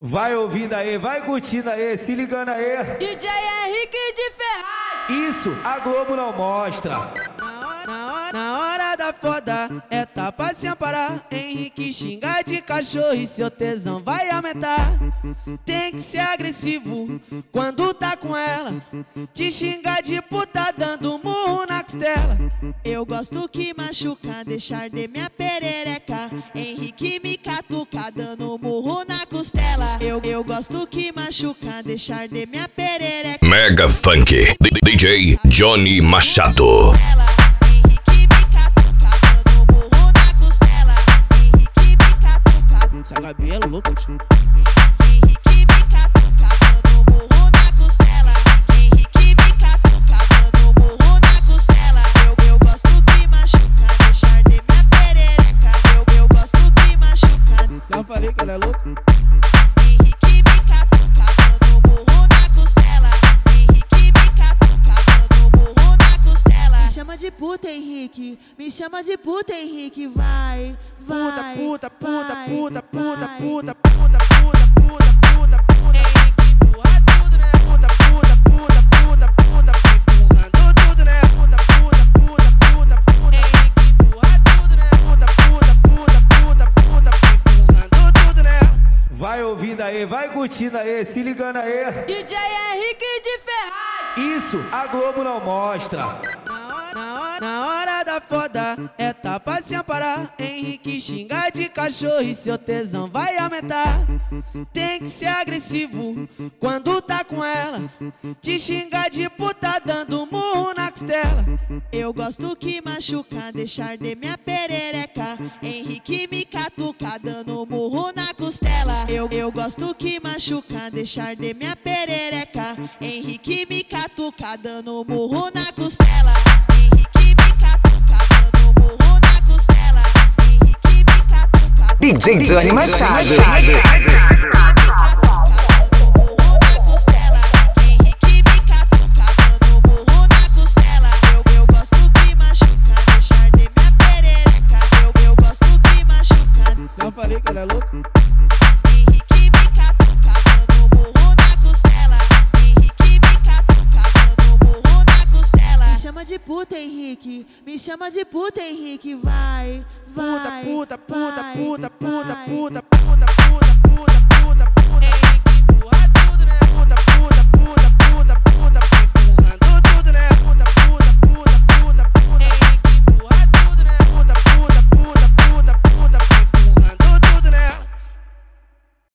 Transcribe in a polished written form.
Vai ouvindo aí, vai curtindo aí, se ligando aí. DJ Henrique de Ferraz. Isso, a Globo não mostra. Na hora da foda é tapa sem parar. Henrique xinga de cachorro e seu tesão vai aumentar. Tem que ser agressivo quando tá com ela. Te xinga de puta dando murro na costela. Eu gosto que machuca, deixar de minha perereca. Henrique me catuca, dando murro na costela. Eu gosto que machuca, deixar de minha perereca. Mega Funk DJ Johnny Machado. Essa Gabi é louca, tio. Henrique me catuca, dando murro na costela. Henrique me catuca, dando murro na costela. Eu gosto que machuca, deixar de minha perereca. Eu gosto que machuca. Já falei que ela é louca. Henrique me catuca, dando murro na costela. Henrique me catuca, dando murro na costela. Me chama de puta, Henrique. Me chama de puta, Henrique. Vai, vai. Puta, puta, puta, puta, puta, puta, puta, puta, puta, puta. Henrique empurra tudo, né? Puta, puta, puta, puta, puta. Empurrando tudo, né? Puta, puta, puta, puta, puta. Henrique empurra tudo, né? Puta, puta, puta, puta, puta. Empurrando tudo, né? Vai ouvindo aí, vai curtindo aí, se ligando aí. DJ Henrique de Ferraz. Isso, a Globo não mostra. Na hora da foda é tapa sem parar. Henrique xinga de cachorro e seu tesão vai aumentar. Tem que ser agressivo quando tá com ela. Te xinga de puta dando murro na costela. Eu gosto que machuca, deixar de minha perereca. Henrique me catuca, dando murro na costela. Eu gosto que machuca, deixar de minha perereca. Henrique me catuca, dando murro na costela. Henrique me catuca, dando murro na costela. Henrique me catuca, DJ Johnny Machado. Já falei que ela é louca. Henrique me catuca, dando murro na costela. Henrique me catuca, dando murro na costela. Me chama de puta, Henrique. Me chama de puta, Henrique. Vai, vai. Puta, puta, puta, puta, puta, puta, puta.